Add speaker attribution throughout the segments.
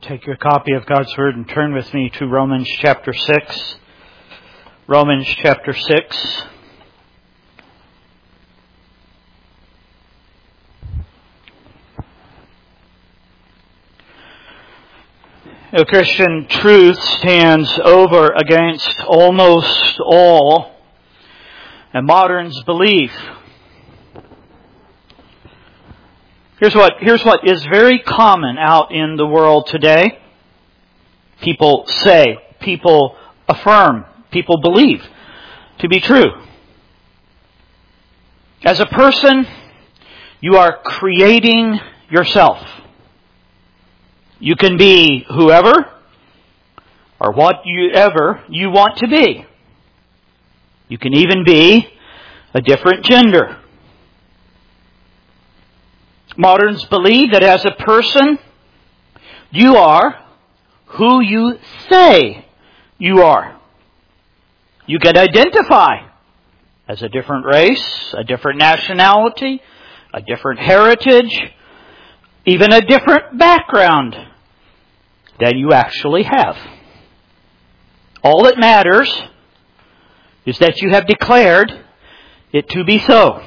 Speaker 1: Take your copy of God's Word and turn with me to Romans chapter 6. Romans chapter 6. The Christian truth stands over against almost all a modern's belief. Here's what is very common out in the world today. People say, people affirm, people believe to be true. As a person, you are creating yourself. You can be whoever or whatever you want to be. You can even be a different gender. Moderns believe that as a person, you are who you say you are. You can identify as a different race, a different nationality, a different heritage, even a different background than you actually have. All that matters is that you have declared it to be so.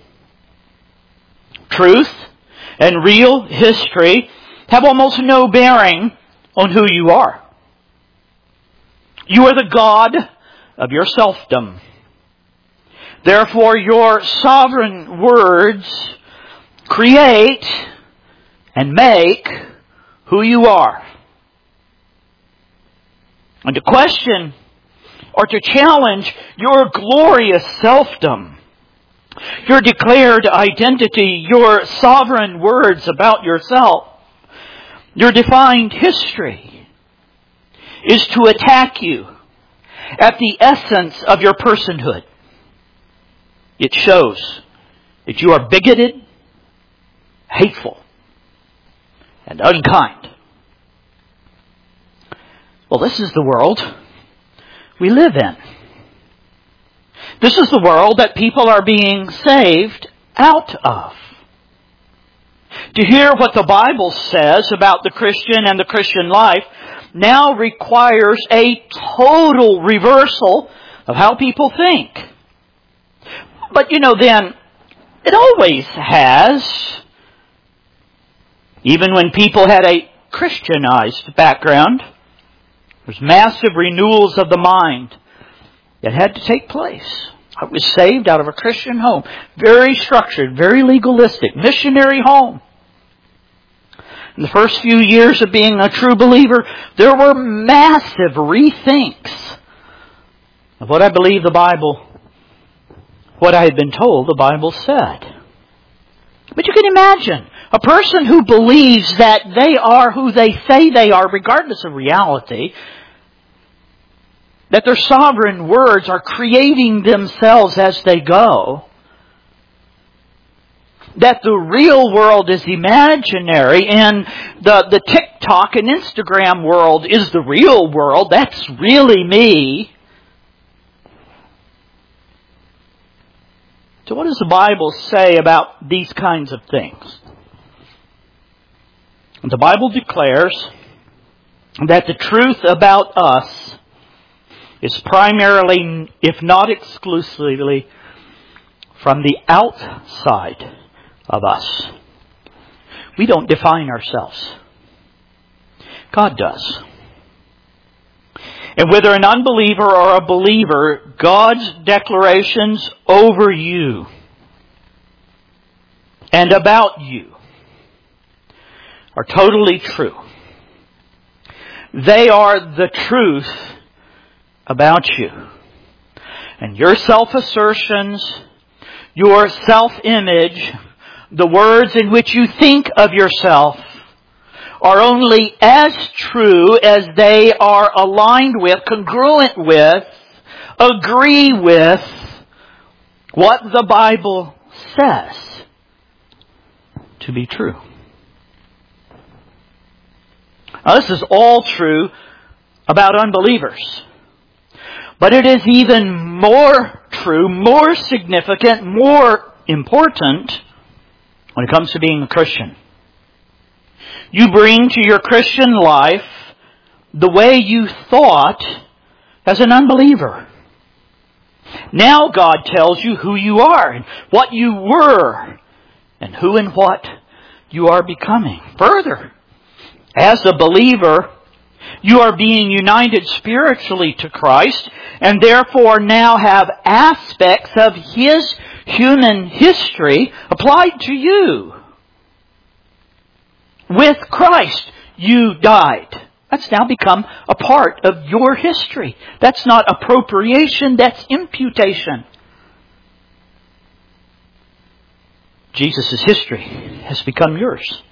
Speaker 1: Truth and real history have almost no bearing on who you are. You are the God of your selfdom. Therefore, your sovereign words create and make who you are. And to question or to challenge your glorious selfdom, your declared identity, your sovereign words about yourself, your defined history, is to attack you at the essence of your personhood. It shows that you are bigoted, hateful, and unkind. Well, this is the world we live in. This is the world that people are being saved out of. To hear what the Bible says about the Christian and the Christian life now requires a total reversal of how people think. But then, it always has. Even when people had a Christianized background, there's massive renewals of the mind that had to take place. I was saved out of a Christian home. Very structured, very legalistic, missionary home. In the first few years of being a true believer, there were massive rethinks of what I believe the Bible, what I had been told the Bible said. But you can imagine a person who believes that they are who they say they are, regardless of reality, that their sovereign words are creating themselves as they go, that the real world is imaginary and the TikTok and Instagram world is the real world, that's really me. So what does the Bible say about these kinds of things? The Bible declares that the truth about us is primarily, if not exclusively, from the outside of us. We don't define ourselves. God does. And whether an unbeliever or a believer, God's declarations over you and about you are totally true. They are the truth about you. And your self-assertions, your self-image, the words in which you think of yourself are only as true as they are aligned with, congruent with, agree with what the Bible says to be true. Now, this is all true about unbelievers. But it is even more true, more significant, more important when it comes to being a Christian. You bring to your Christian life the way you thought as an unbeliever. Now God tells you who you are and what you were and who and what you are becoming. Further, as a believer, you are being united spiritually to Christ and therefore now have aspects of His human history applied to you. With Christ, you died. That's now become a part of your history. That's not appropriation, that's imputation. Jesus' history has become yours.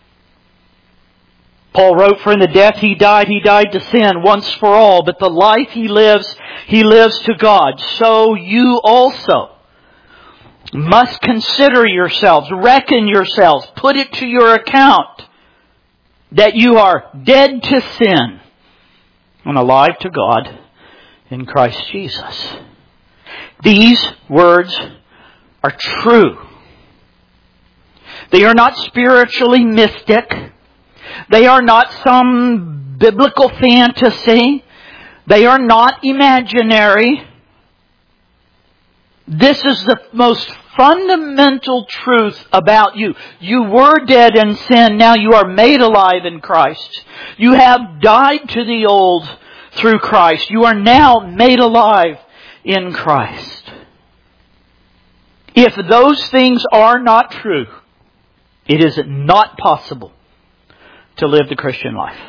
Speaker 1: Paul wrote, "For in the death he died to sin once for all. But the life he lives to God. So you also must consider yourselves, reckon yourselves, put it to your account, that you are dead to sin and alive to God in Christ Jesus." These words are true. They are not spiritually mystic. They are not some biblical fantasy. They are not imaginary. This is the most fundamental truth about you. You were dead in sin, now you are made alive in Christ. You have died to the old through Christ. You are now made alive in Christ. If those things are not true, it is not possible to live the Christian life.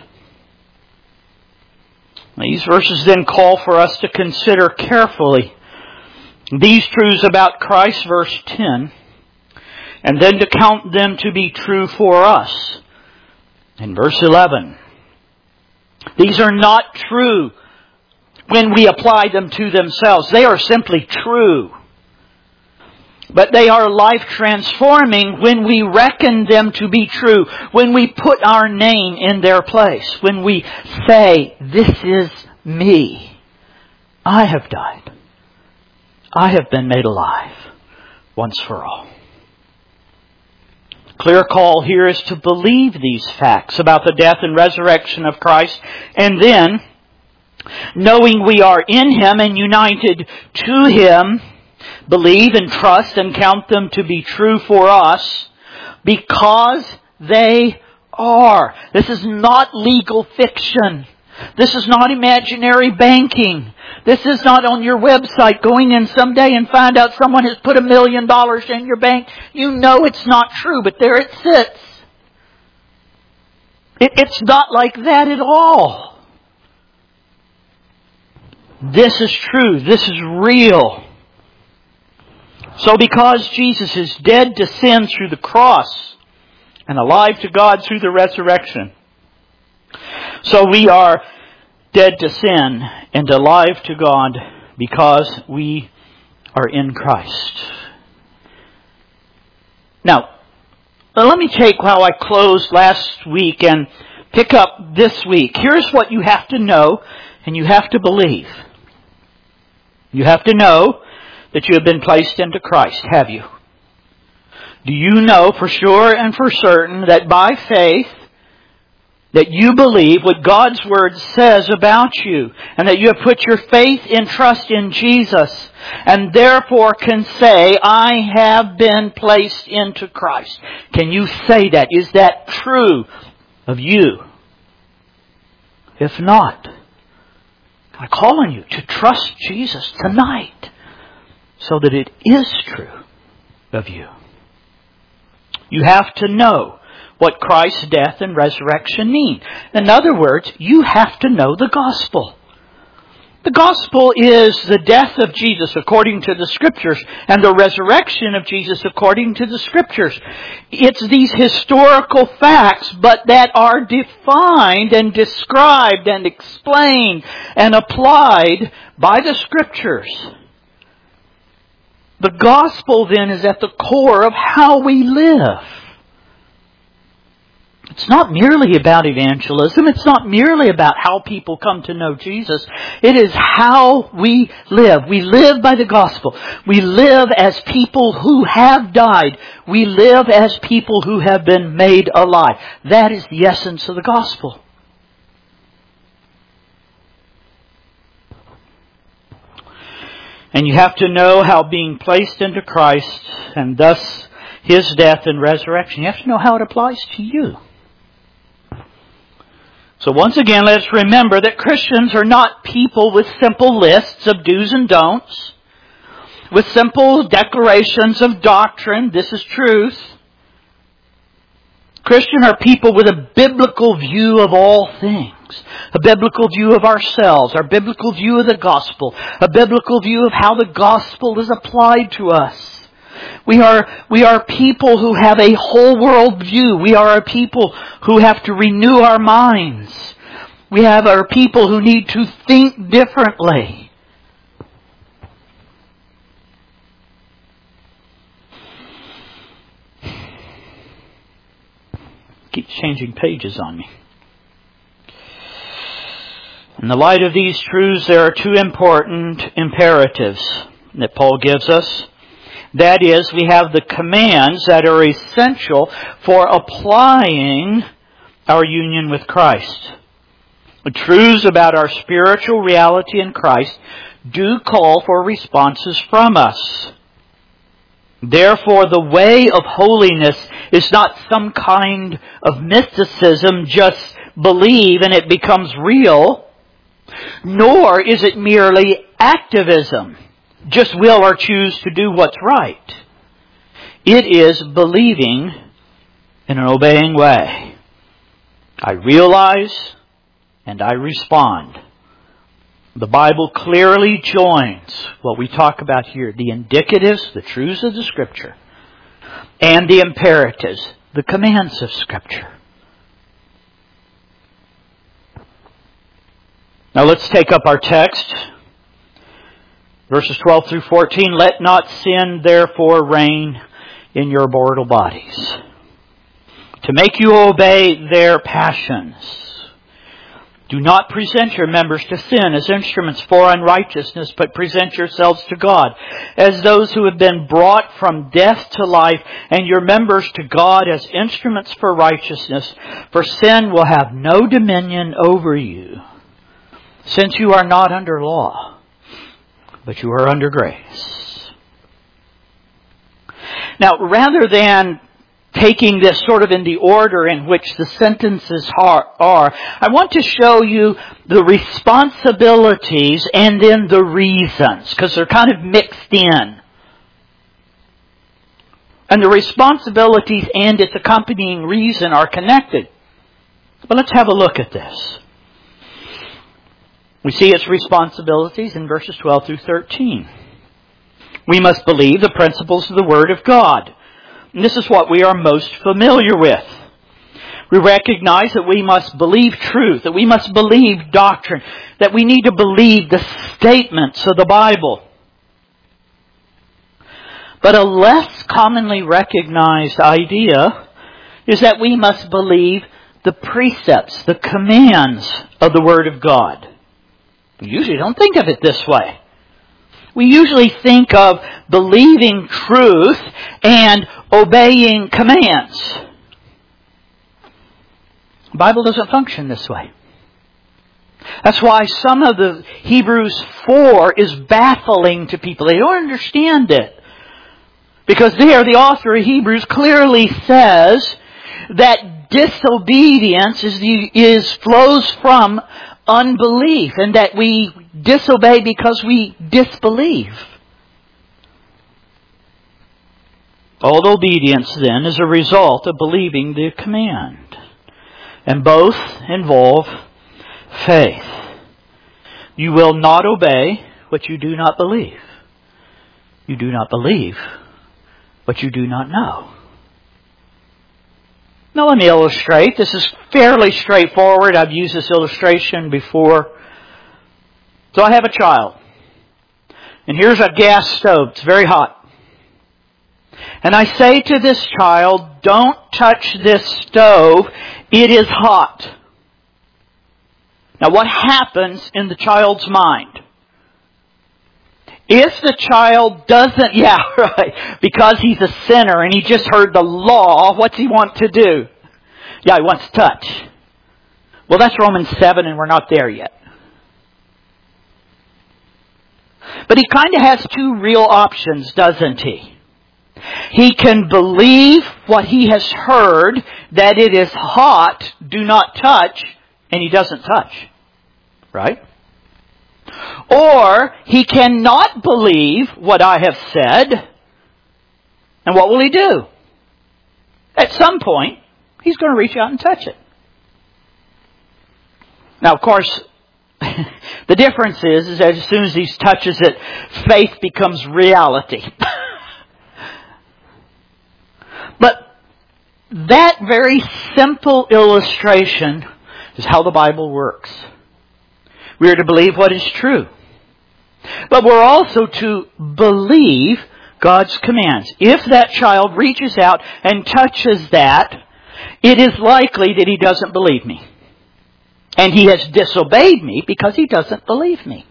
Speaker 1: These verses then call for us to consider carefully these truths about Christ, verse 10, and then to count them to be true for us in verse 11. These are not true when we apply them to themselves. They are simply true. But they are life transforming when we reckon them to be true, when we put our name in their place, when we say, "This is me. I have died. I have been made alive once for all." Clear call here is to believe these facts about the death and resurrection of Christ, and then, knowing we are in Him and united to Him, believe and trust and count them to be true for us because they are. This is not legal fiction. This is not imaginary banking. This is not on your website going in someday and find out someone has put $1 million in your bank. You know it's not true, but there it sits. It's not like that at all. This is true. This is real. So because Jesus is dead to sin through the cross and alive to God through the resurrection, so we are dead to sin and alive to God because we are in Christ. Now, let me take how I closed last week and pick up this week. Here's what you have to know and you have to believe. You have to know that you have been placed into Christ, have you? Do you know for sure and for certain that by faith that you believe what God's Word says about you and that you have put your faith and trust in Jesus and therefore can say, "I have been placed into Christ"? Can you say that? Is that true of you? If not, I call on you to trust Jesus tonight, so that it is true of you. You have to know what Christ's death and resurrection mean. In other words, you have to know the gospel. The gospel is the death of Jesus according to the Scriptures and the resurrection of Jesus according to the Scriptures. It's these historical facts, but that are defined and described and explained and applied by the Scriptures. The gospel then is at the core of how we live. It's not merely about evangelism. It's not merely about how people come to know Jesus. It is how we live. We live by the gospel. We live as people who have died. We live as people who have been made alive. That is the essence of the gospel. And you have to know how being placed into Christ and thus His death and resurrection, you have to know how it applies to you. So once again, let's remember that Christians are not people with simple lists of do's and don'ts, with simple declarations of doctrine, this is truth. Christians are people with a biblical view of all things. A biblical view of ourselves, our biblical view of the gospel, a biblical view of how the gospel is applied to us. We are people who have a whole world view. We are a people who have to renew our minds. We have our people who need to think differently. Keeps changing pages on me. In the light of these truths, there are two important imperatives that Paul gives us. That is, we have the commands that are essential for applying our union with Christ. The truths about our spiritual reality in Christ do call for responses from us. Therefore, the way of holiness is not some kind of mysticism, just believe and it becomes real, nor is it merely activism, just will or choose to do what's right. It is believing in an obeying way. I realize and I respond. The Bible clearly joins what we talk about here, the indicatives, the truths of the Scripture, and the imperatives, the commands of Scripture. Now let's take up our text. Verses 12 through 14. Let not sin therefore reign in your mortal bodies, to make you obey their passions. Do not present your members to sin as instruments for unrighteousness, but present yourselves to God as those who have been brought from death to life, and your members to God as instruments for righteousness. For sin will have no dominion over you, since you are not under law, but you are under grace. Now, rather than taking this sort of in the order in which the sentences are, I want to show you the responsibilities and then the reasons, because they're kind of mixed in. And the responsibilities and its accompanying reason are connected. But let's have a look at this. We see its responsibilities in verses 12 through 13. We must believe the principles of the Word of God. And this is what we are most familiar with. We recognize that we must believe truth, that we must believe doctrine, that we need to believe the statements of the Bible. But a less commonly recognized idea is that we must believe the precepts, the commands of the Word of God. We usually don't think of it this way. We usually think of believing truth and obeying commands. The Bible doesn't function this way. That's why some of the Hebrews 4 is baffling to people. They don't understand it. Because there, the author of Hebrews clearly says that disobedience flows from unbelief, and that we disobey because we disbelieve. All obedience, then, is a result of believing the command. And both involve faith. You will not obey what you do not believe. You do not believe what you do not know. Now let me illustrate. This is fairly straightforward. I've used this illustration before. So I have a child. And here's a gas stove. It's very hot. And I say to this child, don't touch this stove. It is hot. Now what happens in the child's mind? If the child doesn't, because he's a sinner and he just heard the law, what's he want to do? He wants to touch. Well, that's Romans 7 and we're not there yet. But he kind of has two real options, doesn't he? He can believe what he has heard, that it is hot, do not touch, and he doesn't touch. Right? Or he cannot believe what I have said, and what will he do? At some point, he's going to reach out and touch it. Now, of course, the difference is that as soon as he touches it, faith becomes reality. But that very simple illustration is how the Bible works. We are to believe what is true. But we're also to believe God's commands. If that child reaches out and touches that, it is likely that he doesn't believe me. And he has disobeyed me because he doesn't believe me.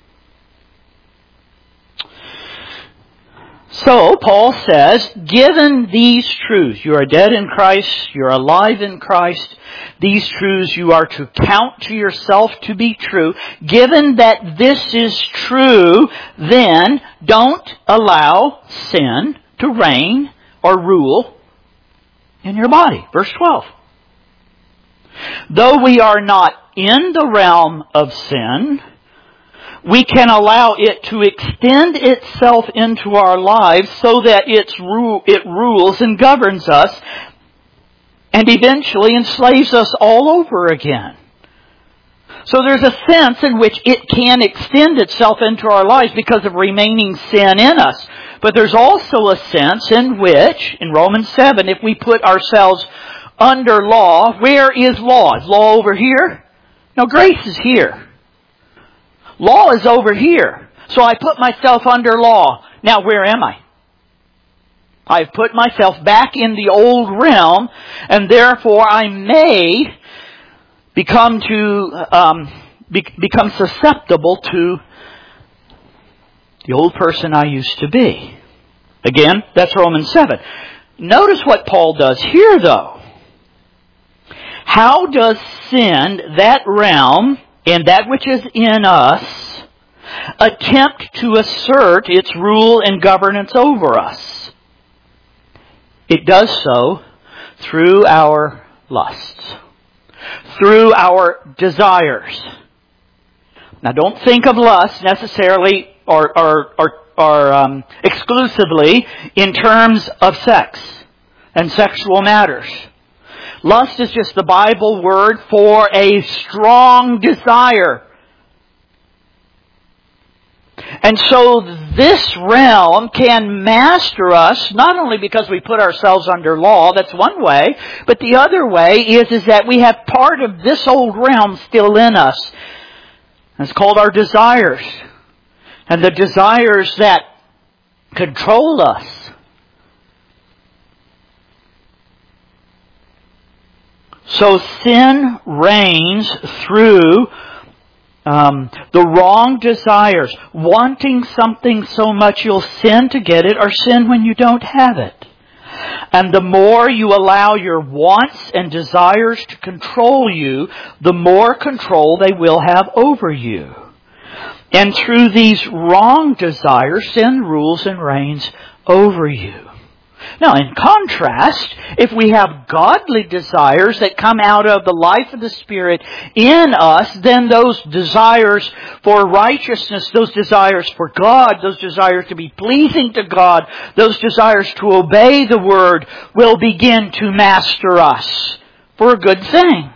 Speaker 1: So, Paul says, given these truths, you are dead in Christ, you're alive in Christ, these truths you are to count to yourself to be true. Given that this is true, then don't allow sin to reign or rule in your body. Verse 12. Though we are not in the realm of sin, we can allow it to extend itself into our lives so that it rules and governs us and eventually enslaves us all over again. So there's a sense in which it can extend itself into our lives because of remaining sin in us. But there's also a sense in which, in Romans 7, if we put ourselves under law, where is law? Is law over here? No, grace is here. Law is over here. So I put myself under law. Now where am I? I've put myself back in the old realm, and therefore I may become susceptible to the old person I used to be. Again, that's Romans 7. Notice what Paul does here, though. How does sin, that realm, and that which is in us, attempt to assert its rule and governance over us? It does so through our lusts, through our desires. Now, don't think of lust necessarily or exclusively in terms of sex and sexual matters. Lust is just the Bible word for a strong desire. And so this realm can master us, not only because we put ourselves under law, that's one way, but the other way is that we have part of this old realm still in us. It's called our desires. And the desires that control us. So sin reigns through the wrong desires. Wanting something so much you'll sin to get it, or sin when you don't have it. And the more you allow your wants and desires to control you, the more control they will have over you. And through these wrong desires, sin rules and reigns over you. Now, in contrast, if we have godly desires that come out of the life of the Spirit in us, then those desires for righteousness, those desires for God, those desires to be pleasing to God, those desires to obey the Word will begin to master us for a good thing.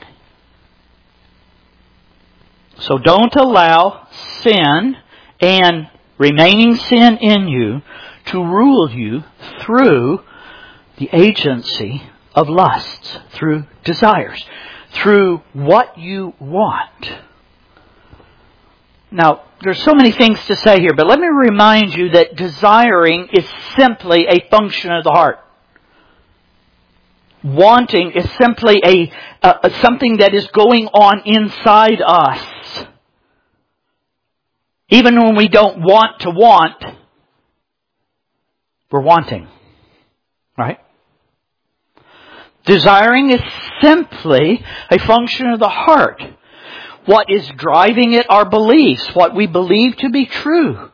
Speaker 1: So don't allow sin and remaining sin in you to rule you through the agency of lusts, through desires, through what you want. Now, there's so many things to say here, but let me remind you that desiring is simply a function of the heart. Wanting is simply something that is going on inside us. Even when we don't want to want, we're wanting. Right? Desiring is simply a function of the heart. What is driving it are beliefs, what we believe to be true.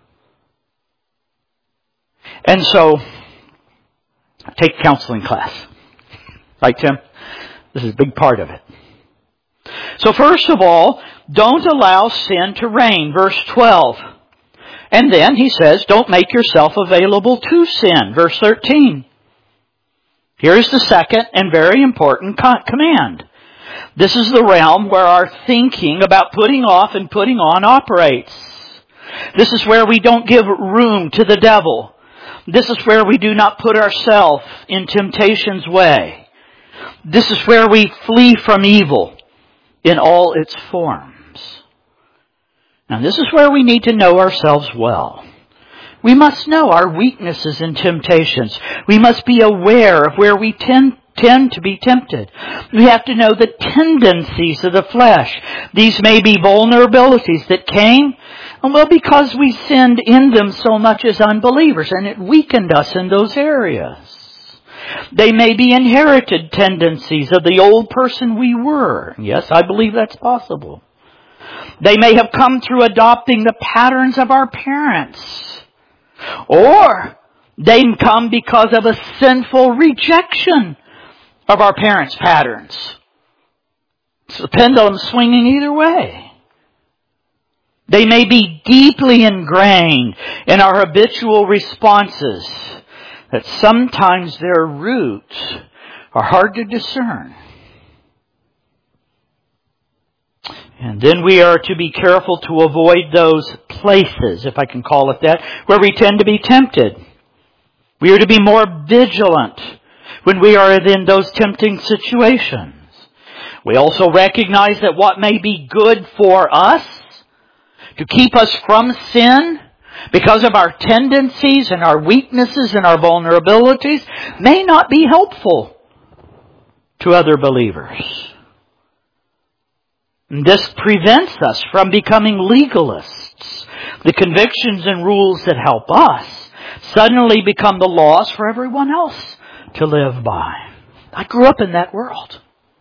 Speaker 1: And so, take counseling class. Right, Tim? This is a big part of it. So first of all, don't allow sin to reign. Verse 12. And then he says, don't make yourself available to sin. Verse 13. Here's the second and very important command. This is the realm where our thinking about putting off and putting on operates. This is where we don't give room to the devil. This is where we do not put ourselves in temptation's way. This is where we flee from evil in all its forms. Now this is where we need to know ourselves well. We must know our weaknesses and temptations. We must be aware of where we tend to be tempted. We have to know the tendencies of the flesh. These may be vulnerabilities that came, because we sinned in them so much as unbelievers, and it weakened us in those areas. They may be inherited tendencies of the old person we were. Yes, I believe that's possible. They may have come through adopting the patterns of our parents. Or they come because of a sinful rejection of our parents' patterns. It's the pendulum swinging either way. They may be deeply ingrained in our habitual responses that sometimes their roots are hard to discern. And then we are to be careful to avoid those places, if I can call it that, where we tend to be tempted. We are to be more vigilant when we are in those tempting situations. We also recognize that what may be good for us to keep us from sin because of our tendencies and our weaknesses and our vulnerabilities may not be helpful to other believers. This prevents us from becoming legalists. The convictions and rules that help us suddenly become the laws for everyone else to live by. I grew up in that world.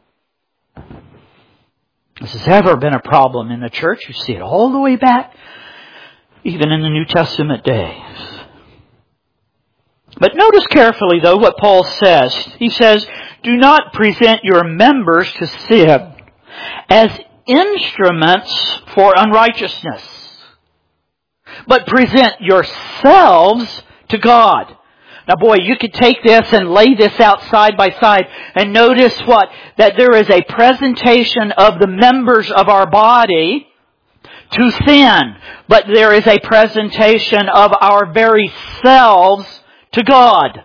Speaker 1: This has ever been a problem in the church. You see it all the way back, even in the New Testament days. But notice carefully, though, what Paul says. He says, do not present your members to sin as instruments for unrighteousness, but present yourselves to God. Now boy, you could take this and lay this out side by side and notice what? That there is a presentation of the members of our body to sin, but there is a presentation of our very selves to God.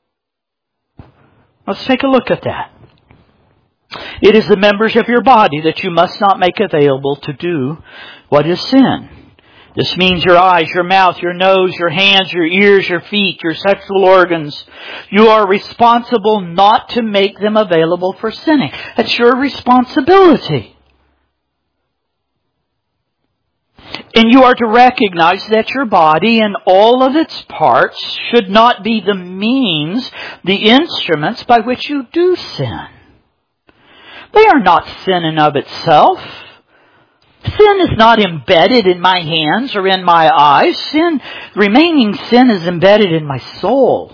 Speaker 1: Let's take a look at that. It is the members of your body that you must not make available to do what is sin. This means your eyes, your mouth, your nose, your hands, your ears, your feet, your sexual organs. You are responsible not to make them available for sinning. That's your responsibility. And you are to recognize that your body and all of its parts should not be the means, the instruments by which you do sin. They are not sin in of itself. Sin is not embedded in my hands or in my eyes. Remaining sin is embedded in my soul.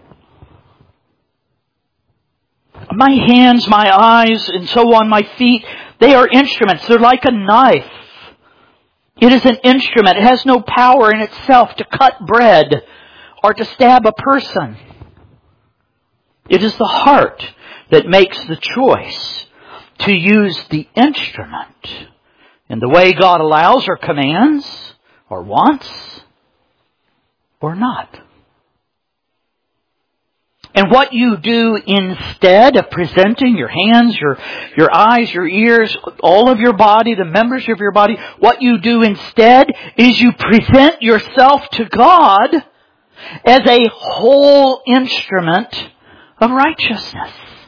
Speaker 1: My hands, my eyes, and so on, my feet, they are instruments. They're like a knife. It is an instrument. It has no power in itself to cut bread or to stab a person. It is the heart that makes the choice to use the instrument in the way God allows or commands or wants or not. And what you do instead of presenting your hands, your eyes, your ears, all of your body, the members of your body, what you do instead is you present yourself to God as a whole instrument of righteousness.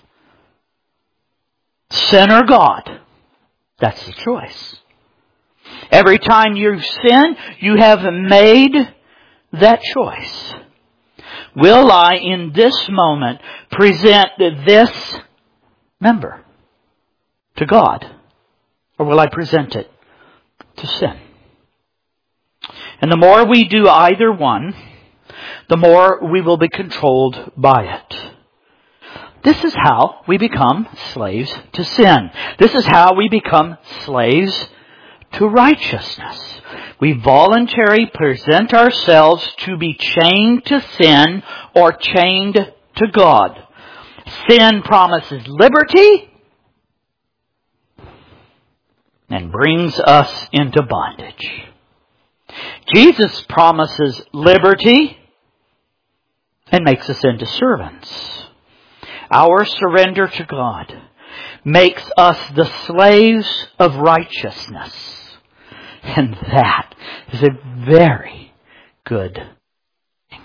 Speaker 1: Sin or God. That's the choice. Every time you sin, you have made that choice. Will I, in this moment, present this member to God? Or will I present it to sin? And the more we do either one, the more we will be controlled by it. This is how we become slaves to sin. This is how we become slaves to righteousness. We voluntarily present ourselves to be chained to sin or chained to God. Sin promises liberty and brings us into bondage. Jesus promises liberty and makes us into servants. Our surrender to God makes us the slaves of righteousness. And that is a very good thing.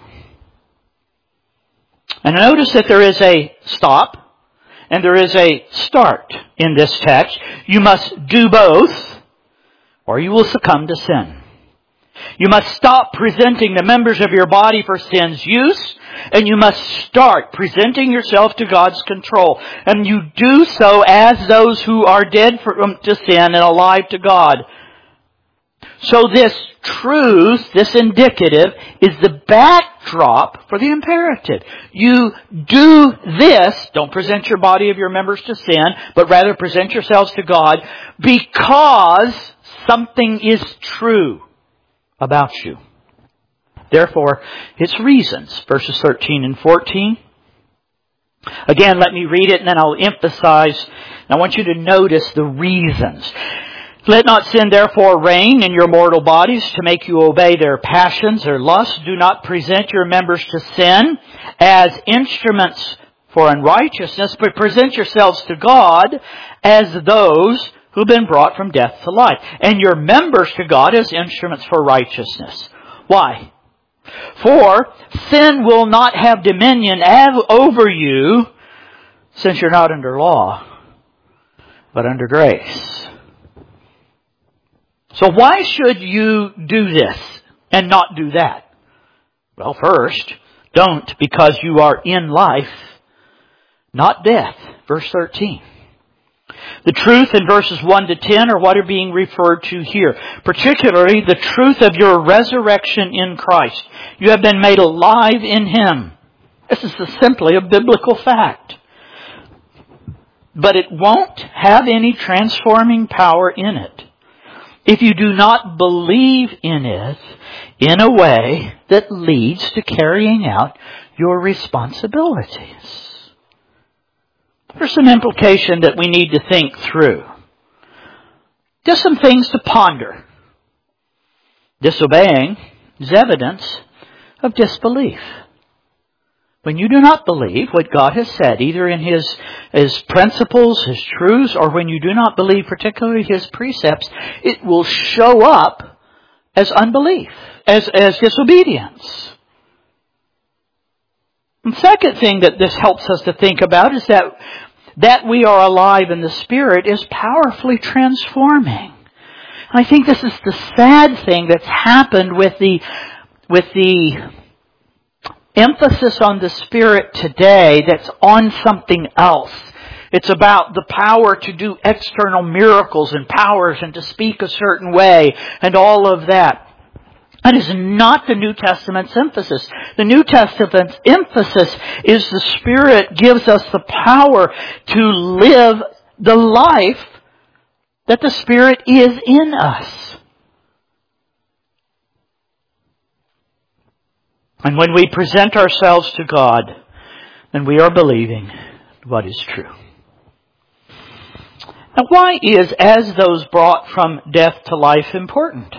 Speaker 1: And notice that there is a stop and there is a start in this text. You must do both or you will succumb to sin. You must stop presenting the members of your body for sin's use, and you must start presenting yourself to God's control. And you do so as those who are dead to sin and alive to God. So this truth, this indicative, is the backdrop for the imperative. You do this, don't present your body of your members to sin, but rather present yourselves to God because something is true about you. Therefore, its reasons, verses 13 and 14. Again, let me read it and then I'll emphasize. I want you to notice the reasons. Let not sin therefore reign in your mortal bodies to make you obey their passions or lusts. Do not present your members to sin as instruments for unrighteousness, but present yourselves to God as those who've been brought from death to life, and your members to God as instruments for righteousness. Why? For sin will not have dominion over you, since you're not under law, but under grace. So why should you do this and not do that? Well, first, don't, because you are in life, not death. Verse 13. The truth in verses 1 to 10 are what are being referred to here. Particularly the truth of your resurrection in Christ. You have been made alive in Him. This is simply a biblical fact. But it won't have any transforming power in it if you do not believe in it in a way that leads to carrying out your responsibilities. There's some implication that we need to think through. Just some things to ponder. Disobeying is evidence of disbelief. When you do not believe what God has said, either in His principles, His truths, or when you do not believe particularly His precepts, it will show up as unbelief, as disobedience. The second thing that this helps us to think about is that we are alive in the Spirit is powerfully transforming. I think this is the sad thing that's happened with the emphasis on the Spirit today that's on something else. It's about the power to do external miracles and powers and to speak a certain way and all of that. That is not the New Testament's emphasis. The New Testament's emphasis is the Spirit gives us the power to live the life that the Spirit is in us. And when we present ourselves to God, then we are believing what is true. Now, why is as those brought from death to life important?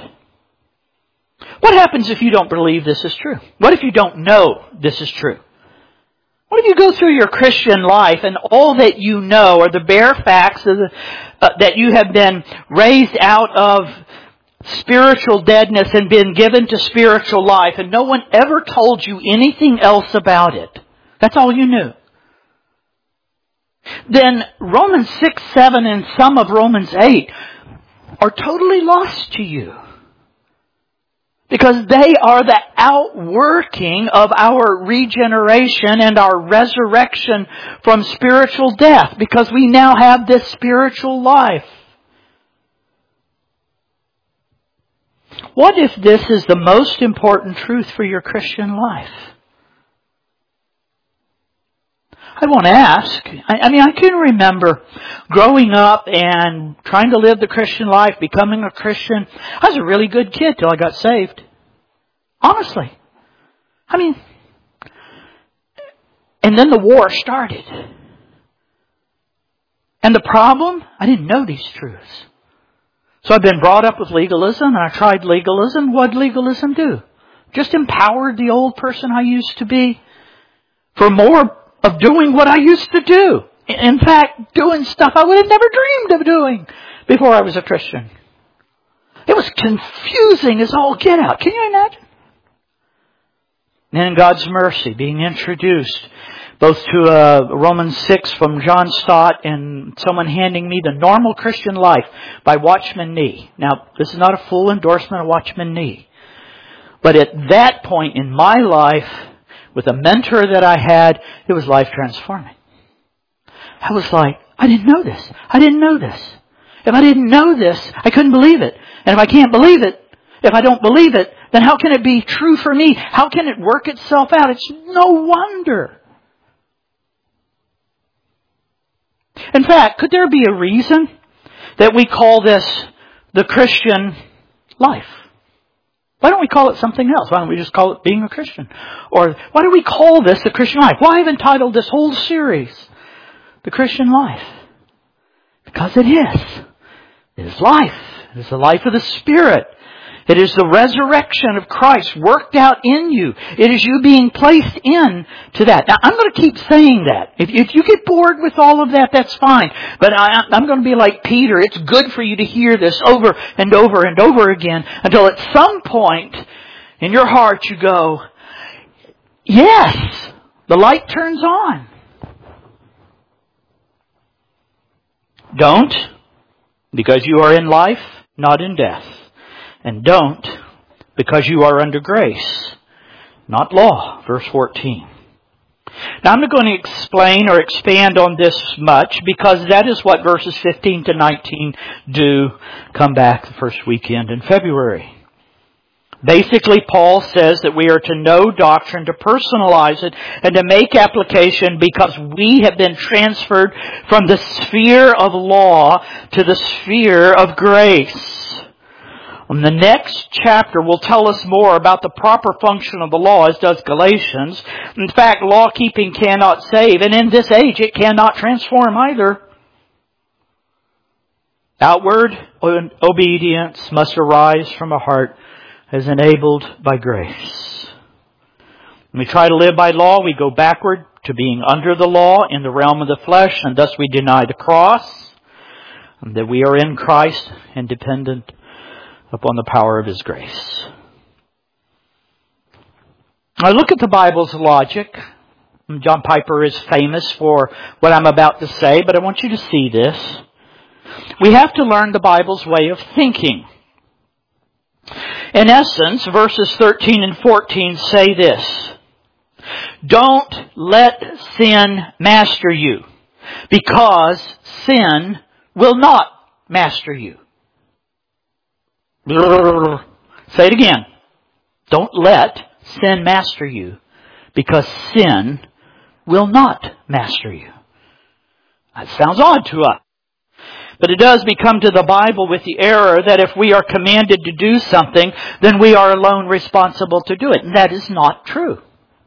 Speaker 1: What happens if you don't believe this is true? What if you don't know this is true? What if you go through your Christian life and all that you know are the bare facts of that you have been raised out of spiritual deadness and been given to spiritual life, and no one ever told you anything else about it? That's all you knew. Then Romans 6, 7, and some of Romans 8 are totally lost to you. Because they are the outworking of our regeneration and our resurrection from spiritual death. Because we now have this spiritual life. What if this is the most important truth for your Christian life? I want to ask. I can remember growing up and trying to live the Christian life, becoming a Christian. I was a really good kid till I got saved. Honestly. And then the war started. And the problem, I didn't know these truths. So I've been brought up with legalism, and I tried legalism. What did legalism do? Just empowered the old person I used to be for more of doing what I used to do. In fact, doing stuff I would have never dreamed of doing before I was a Christian. It was confusing as all get out. Can you imagine? And in God's mercy, being introduced both to Romans 6 from John Stott and someone handing me The Normal Christian Life by Watchman Nee. Now, this is not a full endorsement of Watchman Nee. But at that point in my life, with a mentor that I had, it was life transforming. I was like, I didn't know this. I didn't know this. If I didn't know this, I couldn't believe it. And if I can't believe it, if I don't believe it, then how can it be true for me? How can it work itself out? It's no wonder. In fact, could there be a reason that we call this the Christian life? Why don't we call it something else? Why don't we just call it being a Christian? Or why do we call this the Christian life? Why have I entitled this whole series the Christian life? Because it is. It is life. It is the life of the Spirit. It is the resurrection of Christ worked out in you. It is you being placed in to that. Now, I'm going to keep saying that. If you get bored with all of that, that's fine. But I'm going to be like Peter. It's good for you to hear this over and over and over again until at some point in your heart you go, yes, the light turns on. Don't, because you are in life, not in death. And don't, because you are under grace, not law. Verse 14. Now I'm not going to explain or expand on this much because that is what verses 15 to 19 do. Come back the first weekend in February. Basically, Paul says that we are to know doctrine, to personalize it, and to make application because we have been transferred from the sphere of law to the sphere of grace. And the next chapter will tell us more about the proper function of the law, as does Galatians. In fact, law-keeping cannot save, and in this age it cannot transform either. Outward obedience must arise from a heart as enabled by grace. When we try to live by law, we go backward to being under the law in the realm of the flesh, and thus we deny the cross, and that we are in Christ and dependent upon the power of His grace. Now look at the Bible's logic. John Piper is famous for what I'm about to say, but I want you to see this. We have to learn the Bible's way of thinking. In essence, verses 13 and 14 say this. Don't let sin master you, because sin will not master you. Say it again. Don't let sin master you, because sin will not master you. That sounds odd to us. But it does become to the Bible with the error that if we are commanded to do something, then we are alone responsible to do it. And that is not true.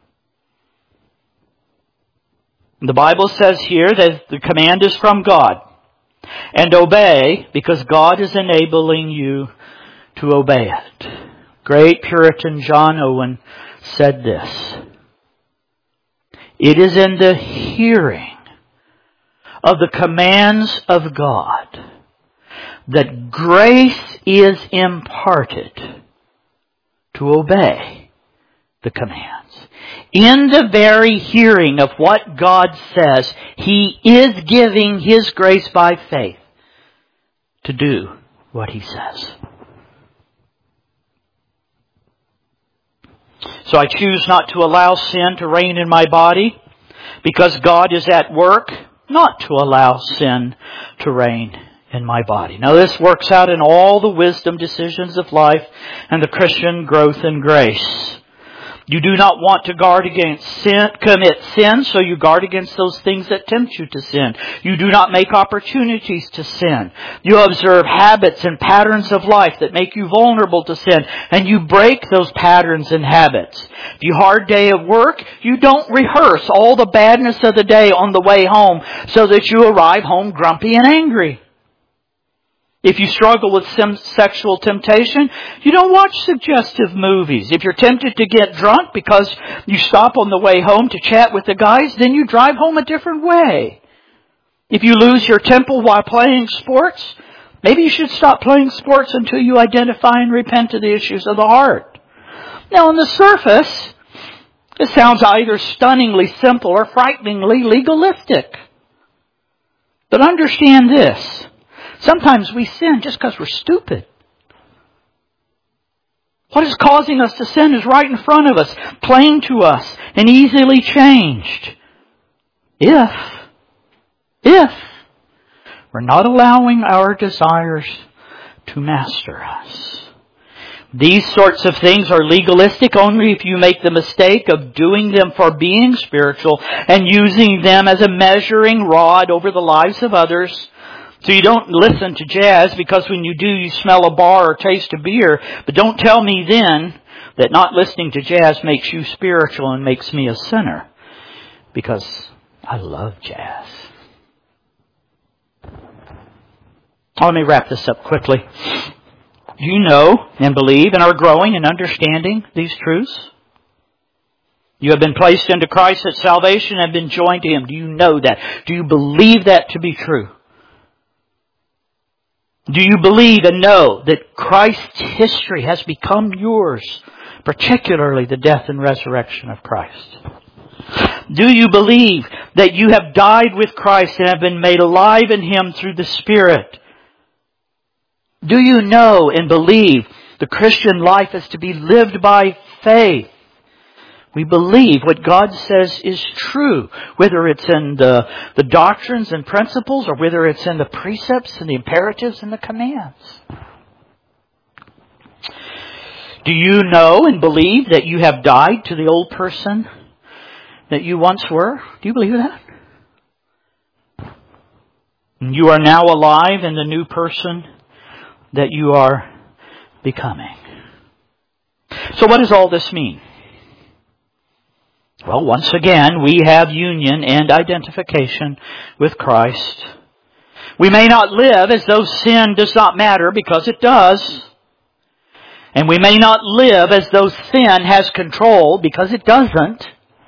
Speaker 1: The Bible says here that the command is from God. And obey because God is enabling you to obey it. Great Puritan John Owen said this. It is in the hearing of the commands of God that grace is imparted to obey the commands. In the very hearing of what God says, He is giving His grace by faith to do what He says. So I choose not to allow sin to reign in my body because God is at work not to allow sin to reign in my body. Now this works out in all the wisdom decisions of life and the Christian growth in grace. You do not want to guard against sin, commit sin, so you guard against those things that tempt you to sin. You do not make opportunities to sin. You observe habits and patterns of life that make you vulnerable to sin, and you break those patterns and habits. If you hard day of work, you don't rehearse all the badness of the day on the way home so that you arrive home grumpy and angry. If you struggle with some sexual temptation, you don't watch suggestive movies. If you're tempted to get drunk because you stop on the way home to chat with the guys, then you drive home a different way. If you lose your temper while playing sports, maybe you should stop playing sports until you identify and repent of the issues of the heart. Now, on the surface, this sounds either stunningly simple or frighteningly legalistic. But understand this. Sometimes we sin just because we're stupid. What is causing us to sin is right in front of us, plain to us, and easily changed. If we're not allowing our desires to master us. These sorts of things are legalistic only if you make the mistake of doing them for being spiritual and using them as a measuring rod over the lives of others. So you don't listen to jazz because when you do, you smell a bar or taste a beer. But don't tell me then that not listening to jazz makes you spiritual and makes me a sinner. Because I love jazz. Let me wrap this up quickly. Do you know and believe and are growing in understanding these truths? You have been placed into Christ at salvation and been joined to Him. Do you know that? Do you believe that to be true? Do you believe and know that Christ's history has become yours, particularly the death and resurrection of Christ? Do you believe that you have died with Christ and have been made alive in Him through the Spirit? Do you know and believe the Christian life is to be lived by faith? We believe what God says is true, whether it's in the doctrines and principles or whether it's in the precepts and the imperatives and the commands. Do you know and believe that you have died to the old person that you once were? Do you believe that? And you are now alive in the new person that you are becoming. So what does all this mean? Well, once again, we have union and identification with Christ. We may not live as though sin does not matter, because it does. And we may not live as though sin has control, because it doesn't.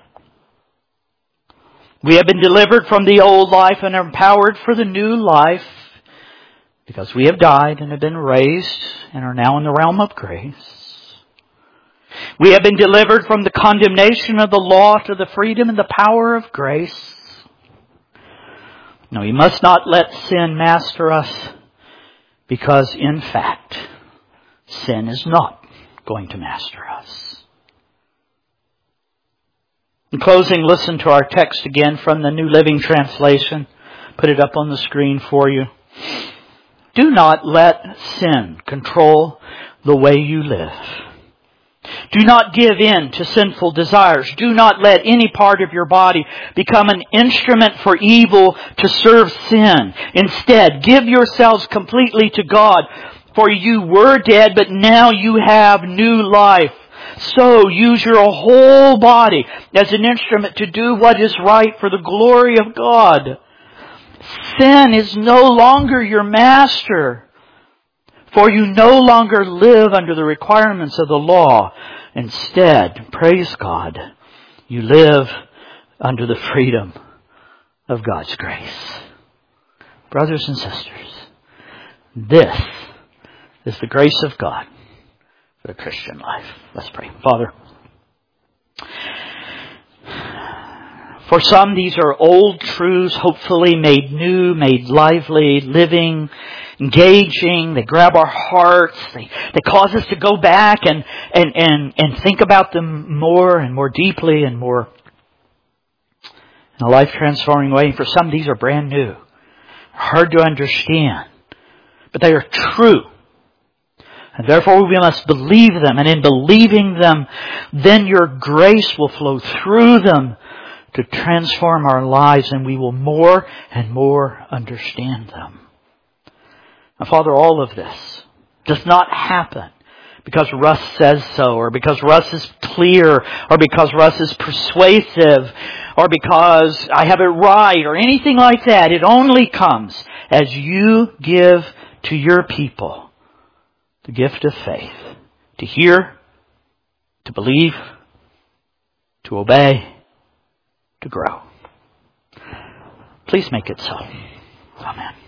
Speaker 1: We have been delivered from the old life and are empowered for the new life, because we have died and have been raised and are now in the realm of grace. We have been delivered from the condemnation of the law to the freedom and the power of grace. No, we must not let sin master us, because in fact, sin is not going to master us. In closing, listen to our text again from the New Living Translation. Put it up on the screen for you. Do not let sin control the way you live. Do not give in to sinful desires. Do not let any part of your body become an instrument for evil to serve sin. Instead, give yourselves completely to God, for you were dead, but now you have new life. So use your whole body as an instrument to do what is right for the glory of God. Sin is no longer your master, for you no longer live under the requirements of the law. Instead, praise God, you live under the freedom of God's grace. Brothers and sisters, this is the grace of God for the Christian life. Let's pray. Father, for some, these are old truths, hopefully made new, made lively, living, engaging. They grab our hearts. They cause us to go back and think about them more and more deeply and more in a life-transforming way. For some, these are brand new, hard to understand, but they are true. And therefore we must believe them. And in believing them, then your grace will flow through them to transform our lives, and we will more and more understand them. Now, Father, all of this does not happen because Russ says so, or because Russ is clear, or because Russ is persuasive, or because I have it right, or anything like that. It only comes as you give to your people the gift of faith, to hear, to believe, to obey, to grow. Please make it so. Amen.